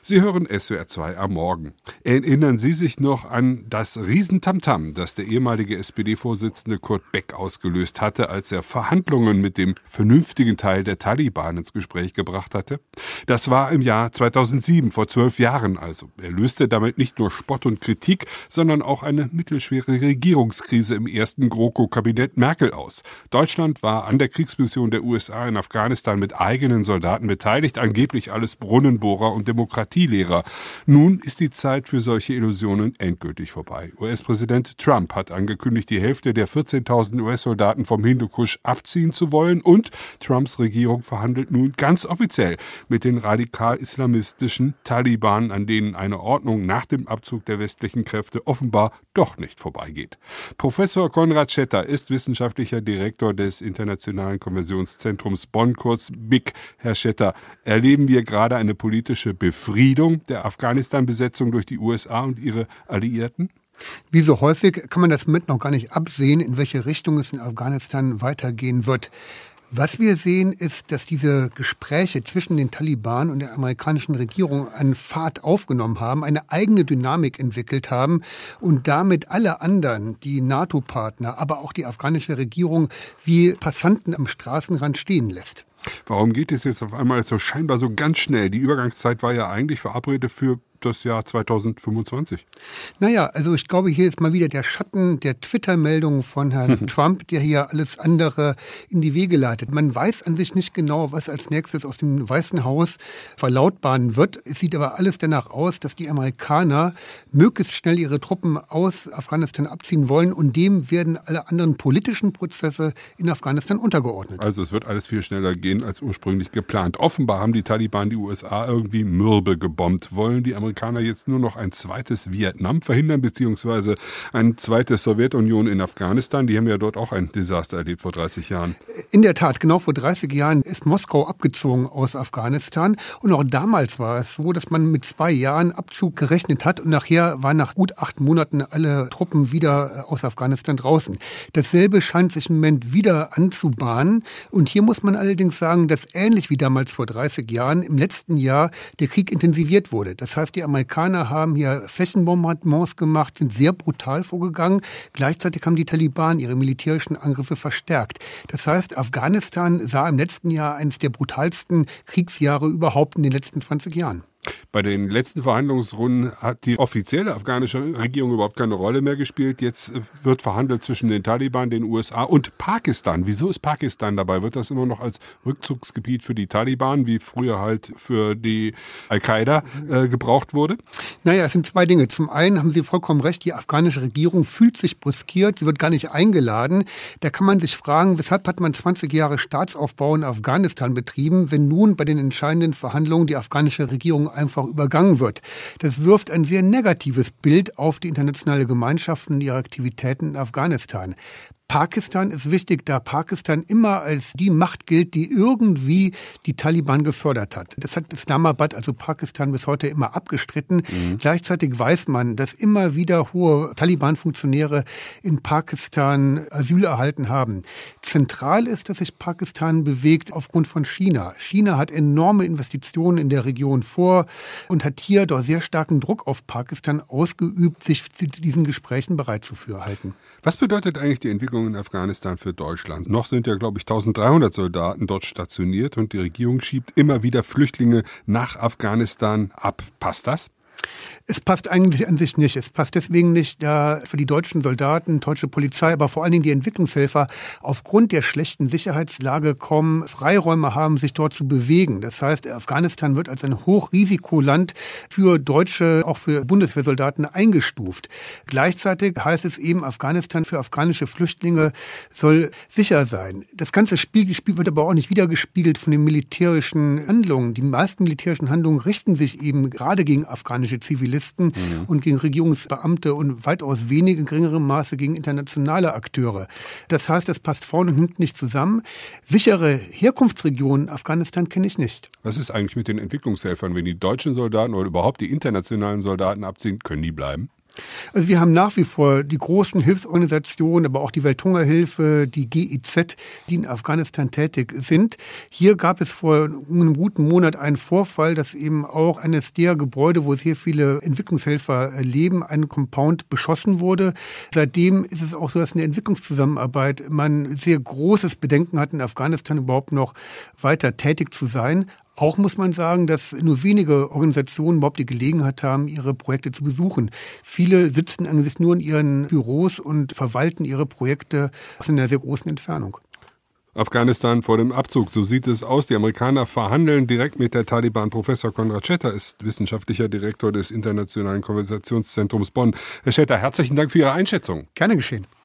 Sie hören SWR 2 am Morgen. Erinnern Sie sich noch an das Riesentamtam, das der ehemalige SPD-Vorsitzende Kurt Beck ausgelöst hatte, als er Verhandlungen mit dem vernünftigen Teil der Taliban ins Gespräch gebracht hatte? Das war im Jahr 2007, vor 12 Jahren also. Er löste damit nicht nur Spott und Kritik, sondern auch eine mittelschwere Regierungskrise im ersten GroKo-Kabinett Merkel aus. Deutschland war an der Kriegsmission der USA in Afghanistan mit eigenen Soldaten beteiligt, angeblich alles Brunnenbohrer und Demokratielehrer. Nun ist die Zeit für solche Illusionen endgültig vorbei. US-Präsident Trump hat angekündigt, die Hälfte der 14.000 US-Soldaten vom Hindukusch abziehen zu wollen, und Trumps Regierung verhandelt nun ganz offiziell mit den radikal-islamistischen Taliban, an denen eine Ordnung nach dem Abzug der westlichen Kräfte offenbar doch nicht vorbeigeht. Professor Konrad Schetter ist wissenschaftlicher Direktor des Internationalen Konversionszentrums Bonn, kurz BIC. Herr Schetter, erleben wir gerade eine politische Befriedung der Afghanistan-Besetzung durch die USA und ihre Alliierten? Wie so häufig kann man das mit noch gar nicht absehen, in welche Richtung es in Afghanistan weitergehen wird. Was wir sehen, ist, dass diese Gespräche zwischen den Taliban und der amerikanischen Regierung an Fahrt aufgenommen haben, eine eigene Dynamik entwickelt haben und damit alle anderen, die NATO-Partner, aber auch die afghanische Regierung, wie Passanten am Straßenrand stehen lässt. Warum geht es jetzt auf einmal so scheinbar so ganz schnell? Die Übergangszeit war ja eigentlich verabredet für das Jahr 2025. Naja, also ich glaube, hier ist mal wieder der Schatten der Twitter-Meldungen von Herrn Trump, der hier alles andere in die Wege leitet. Man weiß an sich nicht genau, was als nächstes aus dem Weißen Haus verlautbaren wird. Es sieht aber alles danach aus, dass die Amerikaner möglichst schnell ihre Truppen aus Afghanistan abziehen wollen, und dem werden alle anderen politischen Prozesse in Afghanistan untergeordnet. Also es wird alles viel schneller gehen als ursprünglich geplant. Offenbar haben die Taliban die USA irgendwie mürbe gebombt. Wollen die Amerikaner jetzt nur noch ein zweites Vietnam verhindern, beziehungsweise ein zweites Sowjetunion in Afghanistan? Die haben ja dort auch ein Desaster erlebt vor 30 Jahren. In der Tat, genau vor 30 Jahren ist Moskau abgezogen aus Afghanistan. Und auch damals war es so, dass man mit 2 Jahren Abzug gerechnet hat. Und nachher waren nach gut 8 Monaten alle Truppen wieder aus Afghanistan draußen. Dasselbe scheint sich im Moment wieder anzubahnen. Und hier muss man allerdings sagen, dass ähnlich wie damals vor 30 Jahren im letzten Jahr der Krieg intensiviert wurde. Das heißt, die Amerikaner haben hier Flächenbombardements gemacht, sind sehr brutal vorgegangen. Gleichzeitig haben die Taliban ihre militärischen Angriffe verstärkt. Das heißt, Afghanistan sah im letzten Jahr eines der brutalsten Kriegsjahre überhaupt in den letzten 20 Jahren. Bei den letzten Verhandlungsrunden hat die offizielle afghanische Regierung überhaupt keine Rolle mehr gespielt. Jetzt wird verhandelt zwischen den Taliban, den USA und Pakistan. Wieso ist Pakistan dabei? Wird das immer noch als Rückzugsgebiet für die Taliban, wie früher halt für die Al-Qaida gebraucht wurde? Naja, es sind 2 Dinge. Zum einen haben Sie vollkommen recht, die afghanische Regierung fühlt sich brüskiert, sie wird gar nicht eingeladen. Da kann man sich fragen, weshalb hat man 20 Jahre Staatsaufbau in Afghanistan betrieben, wenn nun bei den entscheidenden Verhandlungen die afghanische Regierung einfach übergangen wird. Das wirft ein sehr negatives Bild auf die internationale Gemeinschaft und ihre Aktivitäten in Afghanistan. Pakistan ist wichtig, da Pakistan immer als die Macht gilt, die irgendwie die Taliban gefördert hat. Das hat Islamabad, also Pakistan, bis heute immer abgestritten. Gleichzeitig weiß man, dass immer wieder hohe Taliban-Funktionäre in Pakistan Asyl erhalten haben. Zentral ist, dass sich Pakistan bewegt aufgrund von China. China hat enorme Investitionen in der Region vor und hat hier doch sehr starken Druck auf Pakistan ausgeübt, sich zu diesen Gesprächen bereit zu halten. Was bedeutet eigentlich die Entwicklung in Afghanistan für Deutschland? Noch sind ja, glaube ich, 1300 Soldaten dort stationiert und die Regierung schiebt immer wieder Flüchtlinge nach Afghanistan ab. Passt das? Es passt eigentlich an sich nicht. Es passt deswegen nicht, da für die deutschen Soldaten, deutsche Polizei, aber vor allen Dingen die Entwicklungshelfer aufgrund der schlechten Sicherheitslage kaum Freiräume haben, sich dort zu bewegen. Das heißt, Afghanistan wird als ein Hochrisikoland für deutsche, auch für Bundeswehrsoldaten eingestuft. Gleichzeitig heißt es eben, Afghanistan für afghanische Flüchtlinge soll sicher sein. Das ganze Spiel wird aber auch nicht wiedergespiegelt von den militärischen Handlungen. Die meisten militärischen Handlungen richten sich eben gerade gegen afghanische Zivilisten und gegen Regierungsbeamte und weitaus weniger in geringerem Maße gegen internationale Akteure. Das heißt, das passt vorne und hinten nicht zusammen. Sichere Herkunftsregionen Afghanistan kenne ich nicht. Was ist eigentlich mit den Entwicklungshelfern? Wenn die deutschen Soldaten oder überhaupt die internationalen Soldaten abziehen, können die bleiben? Also wir haben nach wie vor die großen Hilfsorganisationen, aber auch die Welthungerhilfe, die GIZ, die in Afghanistan tätig sind. Hier gab es vor einem guten Monat einen Vorfall, dass eben auch eines der Gebäude, wo sehr viele Entwicklungshelfer leben, ein Compound beschossen wurde. Seitdem ist es auch so, dass in der Entwicklungszusammenarbeit man sehr großes Bedenken hat, in Afghanistan überhaupt noch weiter tätig zu sein. Auch muss man sagen, dass nur wenige Organisationen überhaupt die Gelegenheit haben, ihre Projekte zu besuchen. Viele sitzen eigentlich nur in ihren Büros und verwalten ihre Projekte aus einer sehr großen Entfernung. Afghanistan vor dem Abzug, so sieht es aus. Die Amerikaner verhandeln direkt mit der Taliban. Professor Konrad Schetter ist wissenschaftlicher Direktor des Internationalen Konversationszentrums Bonn. Herr Schetter, herzlichen Dank für Ihre Einschätzung. Gerne geschehen.